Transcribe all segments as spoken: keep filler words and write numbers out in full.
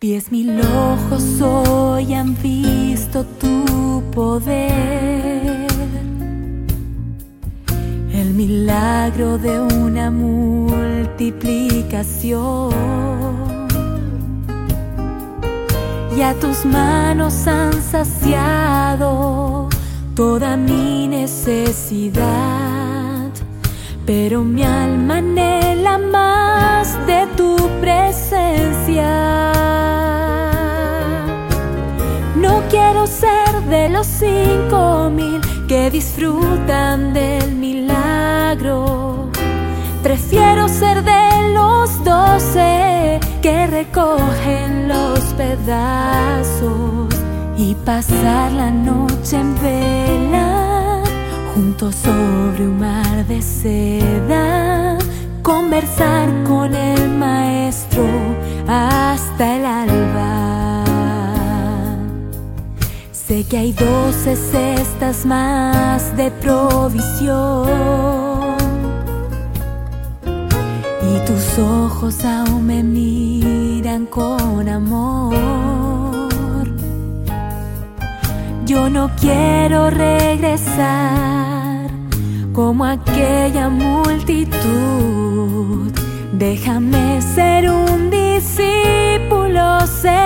Diez mil ojos hoy han visto tu poder, el milagro de una multiplicación. Ya tus manos han saciado toda mi necesidad, pero mi alma anhela más de tu presencia. No quiero ser de los cinco mil que disfrutan del milagro. Prefiero ser de los doce que recogen los pedazos y pasar la noche en vela juntos sobre un mar de seda, conversar con el maestro hasta el alba. Sé que hay doce cestas más de provisión y tus ojos aún me miran con amor. Yo no quiero regresar como aquella multitud. Déjame ser un discípulo,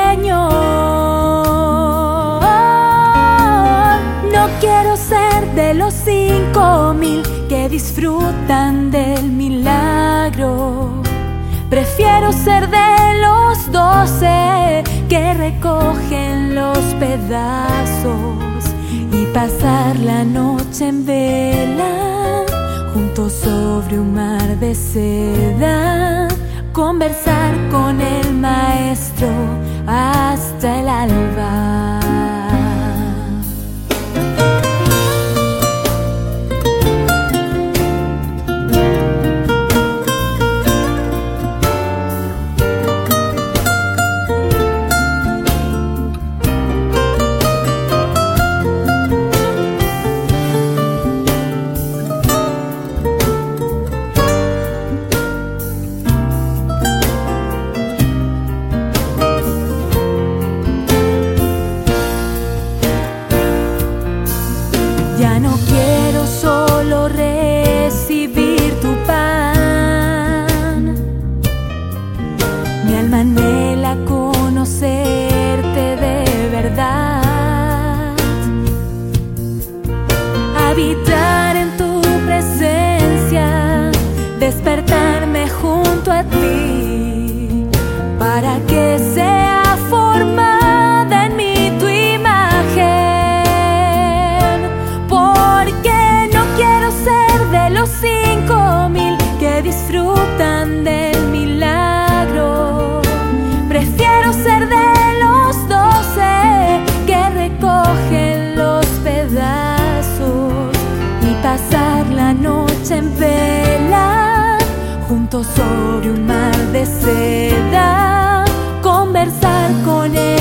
Señor. No quiero ser de los cinco mil que disfrutan del milagro. Prefiero ser de los doce que recogen los pedazos y pasar la noche en vela juntos sobre un mar de seda, conversar con el maestro hasta el alba. Ya no quiero solo recibir tu pan. Mi alma anhela conocerte de verdad, habitar en tu presencia, despertarme junto a ti, para que sea formada en mí tu imagen. Los cinco mil que disfrutan del milagro. Prefiero ser de los doce que recogen los pedazos y pasar la noche en vela juntos sobre un mar de seda, conversar con él